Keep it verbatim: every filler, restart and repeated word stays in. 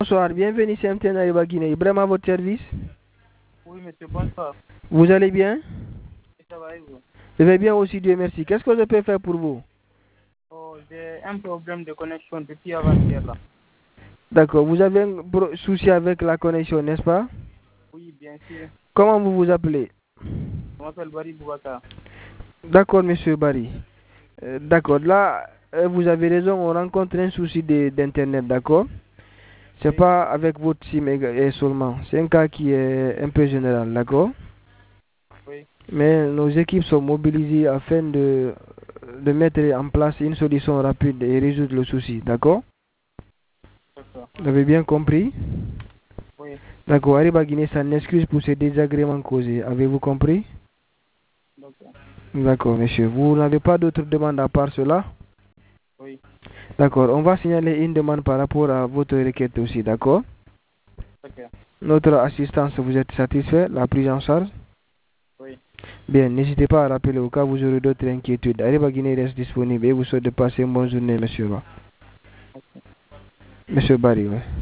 Bonsoir, bienvenue chez M T N Ariba Guinée. Vraiment à votre service. Oui, monsieur, bonsoir. Vous allez bien? Ça va et vous? Je vais bien aussi, Dieu merci. Qu'est-ce que je peux faire pour vous? Oh, j'ai un problème de connexion depuis avant-hier là. D'accord, vous avez un pro- souci avec la connexion, n'est-ce pas? Oui, bien sûr. Comment vous vous appelez? Je m'appelle Barry Boubacar. D'accord, monsieur Barry. Euh, d'accord, là, euh, vous avez raison, on rencontre un souci de- d'Internet, d'accord? C'est Oui, pas avec votre SIM éga- et seulement. C'est un cas qui est un peu général, d'accord? oui, Mais nos équipes sont mobilisées afin de, de mettre en place une solution rapide et résoudre le souci, d'accord? d'accord. Vous avez bien compris? Oui, D'accord, Ariba Guinée s'en excuse pour ces désagréments causés. Avez-vous compris? d'accord. D'accord, monsieur. Vous n'avez pas d'autres demandes à part cela? Oui, D'accord, on va signaler une demande par rapport à votre requête aussi, d'accord? d'accord. Notre assistance, vous êtes satisfait? La prise en charge? Oui, Bien, n'hésitez pas à rappeler au cas où vous aurez d'autres inquiétudes. Ariba Guinée reste disponible et vous souhaite de passer une bonne journée, monsieur. ok. Monsieur Barry, ouais.